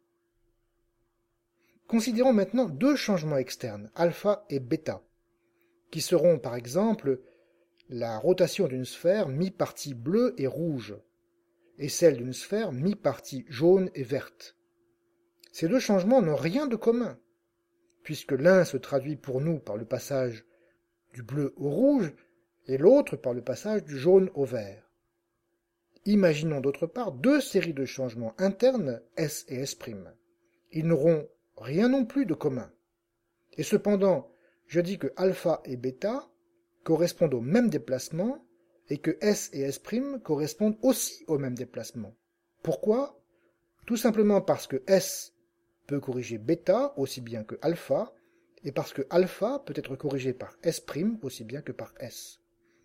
Considérons maintenant deux changements externes, alpha et bêta, qui seront par exemple la rotation d'une sphère mi-partie bleue et rouge, et celle d'une sphère mi-partie jaune et verte. Ces deux changements n'ont rien de commun, puisque l'un se traduit pour nous par le passage du bleu au rouge, et l'autre par le passage du jaune au vert. Imaginons d'autre part deux séries de changements internes, S et S'. Ils n'auront rien non plus de commun. Et cependant, je dis que alpha et bêta correspondent au même déplacement et que S et S' correspondent aussi au même déplacement. Pourquoi? Tout simplement parce que S peut corriger bêta aussi bien que alpha, et parce que alpha peut être corrigé par S' aussi bien que par S.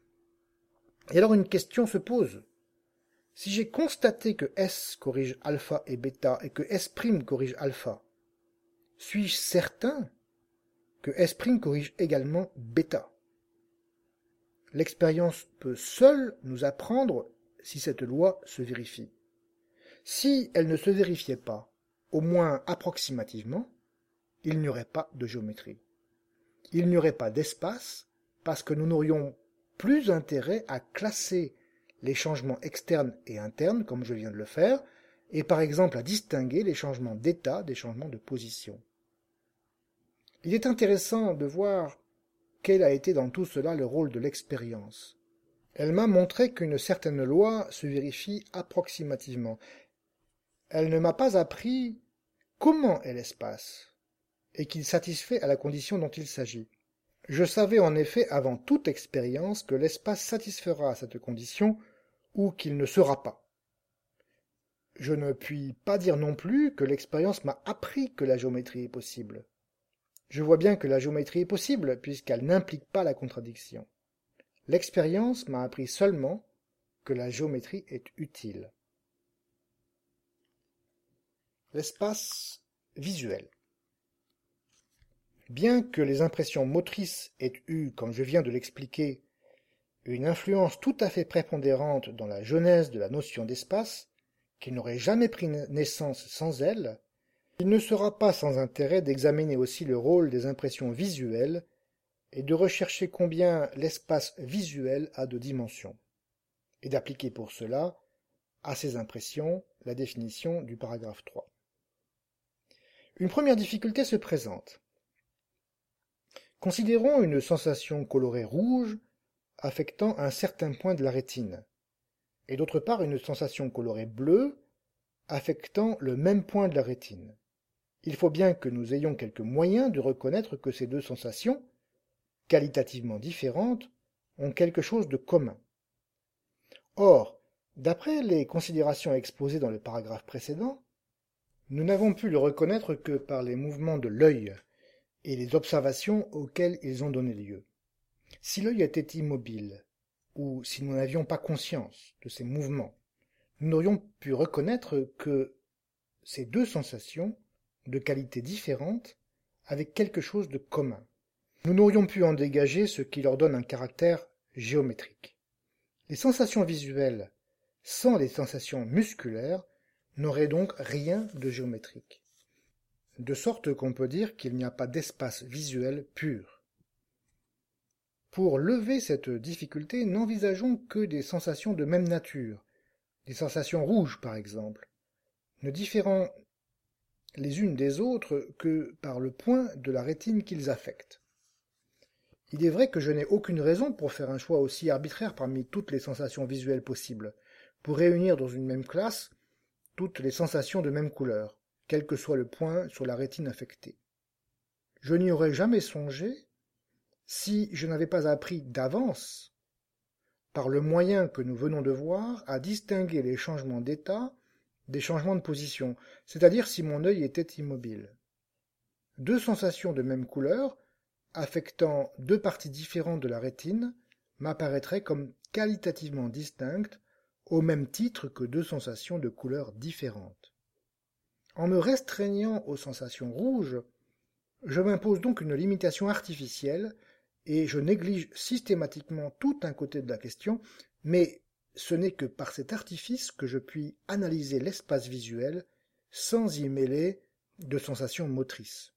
Et alors une question se pose. Si j'ai constaté que S corrige alpha et bêta et que S' corrige alpha, suis-je certain que S' corrige également bêta? L'expérience peut seule nous apprendre si cette loi se vérifie. Si elle ne se vérifiait pas, au moins approximativement, il n'y aurait pas de géométrie. Il n'y aurait pas d'espace parce que nous n'aurions plus intérêt à classer les changements externes et internes, comme je viens de le faire, et par exemple à distinguer les changements d'état des changements de position. Il est intéressant de voir quel a été dans tout cela le rôle de l'expérience. Elle m'a montré qu'une certaine loi se vérifie approximativement. Elle ne m'a pas appris comment est l'espace, et qu'il satisfait à la condition dont il s'agit. Je savais en effet avant toute expérience que l'espace satisfera à cette condition ou qu'il ne sera pas. Je ne puis pas dire non plus que l'expérience m'a appris que la géométrie est possible. Je vois bien que la géométrie est possible puisqu'elle n'implique pas la contradiction. L'expérience m'a appris seulement que la géométrie est utile. L'espace visuel. Bien que les impressions motrices aient eu, comme je viens de l'expliquer, une influence tout à fait prépondérante dans la genèse de la notion d'espace, qui n'aurait jamais pris naissance sans elle, il ne sera pas sans intérêt d'examiner aussi le rôle des impressions visuelles et de rechercher combien l'espace visuel a de dimensions, et d'appliquer pour cela à ces impressions la définition du paragraphe 3. Une première difficulté se présente. Considérons une sensation colorée rouge affectant un certain point de la rétine, et d'autre part une sensation colorée bleue affectant le même point de la rétine. Il faut bien que nous ayons quelques moyens de reconnaître que ces deux sensations, qualitativement différentes, ont quelque chose de commun. Or, d'après les considérations exposées dans le paragraphe précédent, nous n'avons pu le reconnaître que par les mouvements de l'œil et les observations auxquelles ils ont donné lieu. Si l'œil était immobile, ou si nous n'avions pas conscience de ces mouvements, nous n'aurions pu reconnaître que ces deux sensations, de qualité différente, avaient quelque chose de commun. nous n'aurions pu en dégager ce qui leur donne un caractère géométrique. Les sensations visuelles, sans les sensations musculaires, n'auraient donc rien de géométrique. De sorte qu'on peut dire qu'il n'y a pas d'espace visuel pur. Pour lever cette difficulté, n'envisageons que des sensations de même nature, des sensations rouges par exemple, ne différant les unes des autres que par le point de la rétine qu'ils affectent. Il est vrai que je n'ai aucune raison pour faire un choix aussi arbitraire parmi toutes les sensations visuelles possibles, pour réunir dans une même classe toutes les sensations de même couleur, quel que soit le point sur la rétine affectée. Je n'y aurais jamais songé si je n'avais pas appris d'avance, par le moyen que nous venons de voir, à distinguer les changements d'état des changements de position, c'est-à-dire si mon œil était immobile. Deux sensations de même couleur, affectant deux parties différentes de la rétine, m'apparaîtraient comme qualitativement distinctes, au même titre que deux sensations de couleurs différentes. En me restreignant aux sensations rouges, je m'impose donc une limitation artificielle, et je néglige systématiquement tout un côté de la question, mais ce n'est que par cet artifice que je puis analyser l'espace visuel sans y mêler de sensations motrices.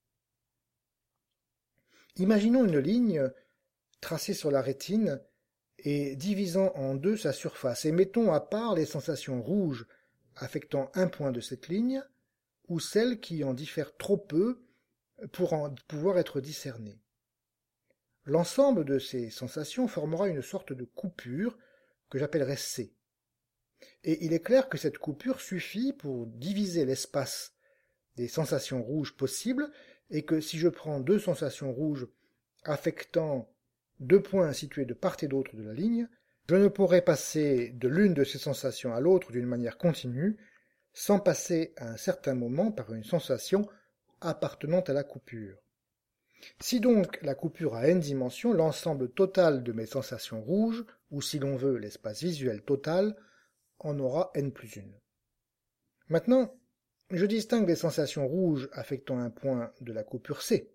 Imaginons une ligne tracée sur la rétine et divisant en deux sa surface, et mettons à part les sensations rouges affectant un point de cette ligne, ou celles qui en diffèrent trop peu pour en pouvoir être discernées. L'ensemble de ces sensations formera une sorte de coupure que j'appellerai C. Et il est clair que cette coupure suffit pour diviser l'espace des sensations rouges possibles, et que si je prends deux sensations rouges affectant deux points situés de part et d'autre de la ligne, je ne pourrai passer de l'une de ces sensations à l'autre d'une manière continue, sans passer à un certain moment par une sensation appartenant à la coupure. Si donc la coupure a n dimensions, l'ensemble total de mes sensations rouges, ou si l'on veut l'espace visuel total, en aura n plus 1. Maintenant, je distingue les sensations rouges affectant un point de la coupure C.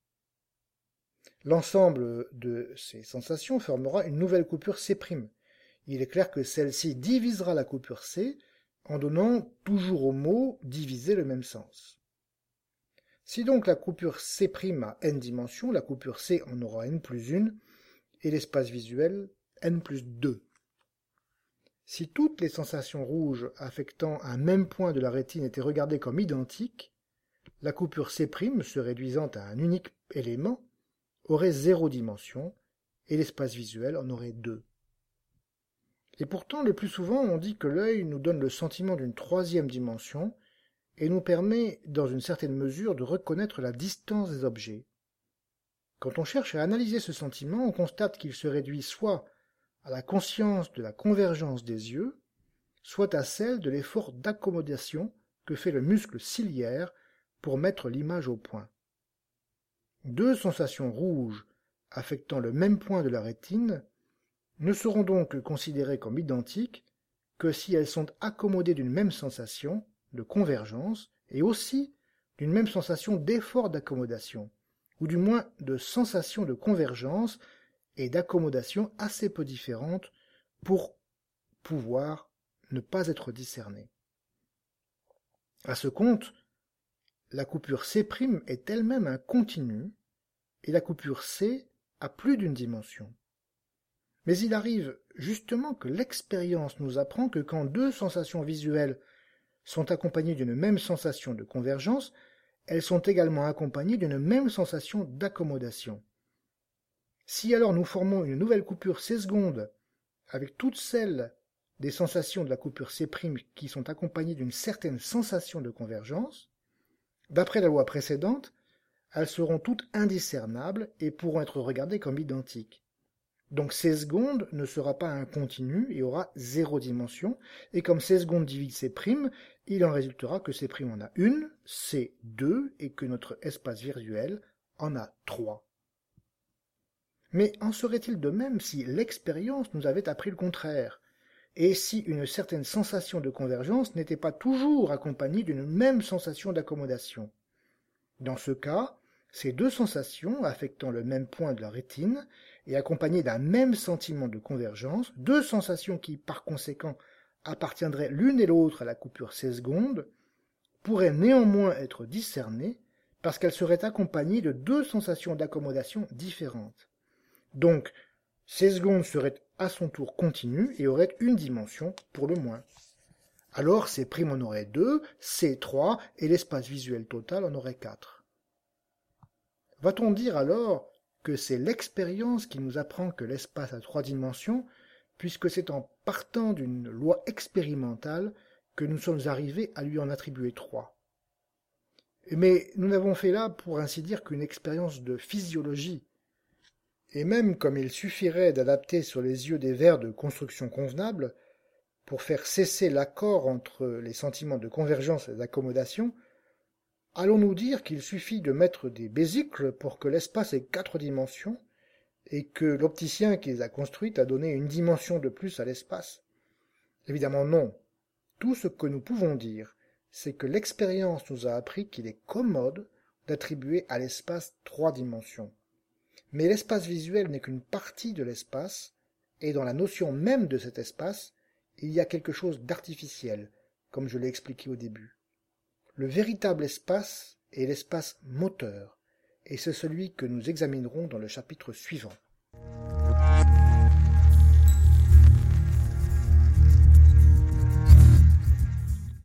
L'ensemble de ces sensations formera une nouvelle coupure C'. Il est clair que celle-ci divisera la coupure C en donnant toujours au mot divisé le même sens. Si donc la coupure C' a n dimensions, la coupure C en aura n plus 1 et l'espace visuel n plus 2. Si toutes les sensations rouges affectant un même point de la rétine étaient regardées comme identiques, la coupure C', se réduisant à un unique élément, aurait 0 dimension, et l'espace visuel en aurait 2. Et pourtant, le plus souvent, on dit que l'œil nous donne le sentiment d'une troisième dimension, et nous permet, dans une certaine mesure, de reconnaître la distance des objets. Quand on cherche à analyser ce sentiment, on constate qu'il se réduit soit à la conscience de la convergence des yeux, soit à celle de l'effort d'accommodation que fait le muscle ciliaire pour mettre l'image au point. Deux sensations rouges affectant le même point de la rétine ne seront donc considérées comme identiques que si elles sont accommodées d'une même sensation de convergence et aussi d'une même sensation d'effort d'accommodation, ou du moins de sensation de convergence et d'accommodation assez peu différentes pour pouvoir ne pas être discernées. À ce compte, la coupure C' est elle-même un continu, et la coupure C a plus d'une dimension. Mais il arrive justement que l'expérience nous apprend que quand deux sensations visuelles sont accompagnées d'une même sensation de convergence, elles sont également accompagnées d'une même sensation d'accommodation. Si alors nous formons une nouvelle coupure C' avec toutes celles des sensations de la coupure C' qui sont accompagnées d'une certaine sensation de convergence, d'après la loi précédente, elles seront toutes indiscernables et pourront être regardées comme identiques. Donc C' ne sera pas un continu et aura 0 dimension, et comme C' divise C', il en résultera que C' en a une, C 2, et que notre espace visuel en a 3. Mais en serait-il de même si l'expérience nous avait appris le contraire, et si une certaine sensation de convergence n'était pas toujours accompagnée d'une même sensation d'accommodation? Dans ce cas, Ces deux sensations affectant le même point de la rétine et accompagnées d'un même sentiment de convergence, deux sensations qui, par conséquent, appartiendraient l'une et l'autre à la coupure 16 secondes, pourraient néanmoins être discernées parce qu'elles seraient accompagnées de deux sensations d'accommodation différentes. Donc, 16 secondes seraient à son tour continues et auraient une dimension pour le moins. Alors C' en aurait 2, C 3 et l'espace visuel total en aurait 4. Va-t-on dire alors que c'est l'expérience qui nous apprend que l'espace a 3 dimensions, puisque c'est en partant d'une loi expérimentale que nous sommes arrivés à lui en attribuer 3. Mais nous n'avons fait là, pour ainsi dire, qu'une expérience de physiologie. Et même comme il suffirait d'adapter sur les yeux des vers de construction convenable, pour faire cesser l'accord entre les sentiments de convergence et d'accommodation, allons-nous dire qu'il suffit de mettre des besicles pour que l'espace ait 4 dimensions, et que l'opticien qui les a construites a donné une dimension de plus à l'espace? Évidemment non. Tout ce que nous pouvons dire, c'est que l'expérience nous a appris qu'il est commode d'attribuer à l'espace 3 dimensions. Mais l'espace visuel n'est qu'une partie de l'espace, et dans la notion même de cet espace, il y a quelque chose d'artificiel, comme je l'ai expliqué au début. Le véritable espace est l'espace moteur, et c'est celui que nous examinerons dans le chapitre suivant.